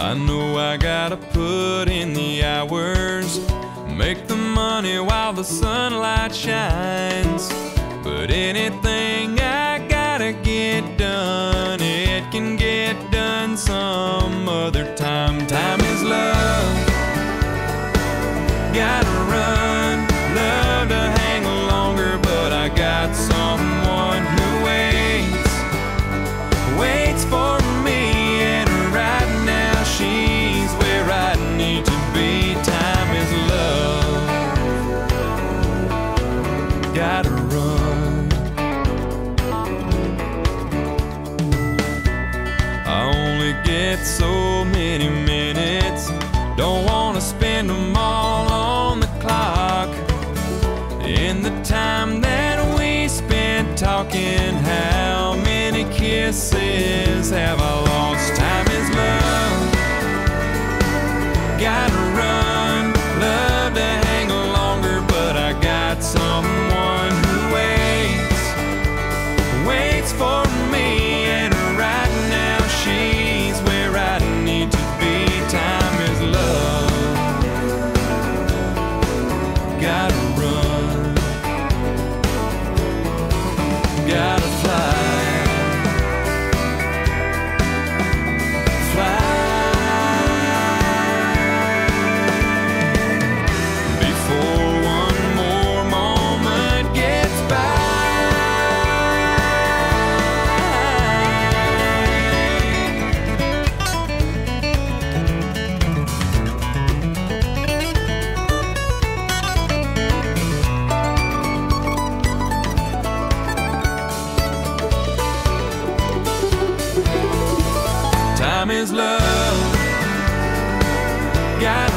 I know I gotta put in the hours, make the money while the sunlight shines. But anything I gotta get done, it can get done some other time. Time is love, gotta run, love to hang longer, but I got someone who waits for me, and right now she's where I need to be. Time is love, gotta run. I only get so many minutes, don't wanna spend them all on the clock. In the time that we spent talking, how many kisses have I lost? Time is love, gotta run, love to hang longer, but I got someone who waits for me, and right now she's where I need to be. Time is love, gotta run, gotta fly. Time is love, got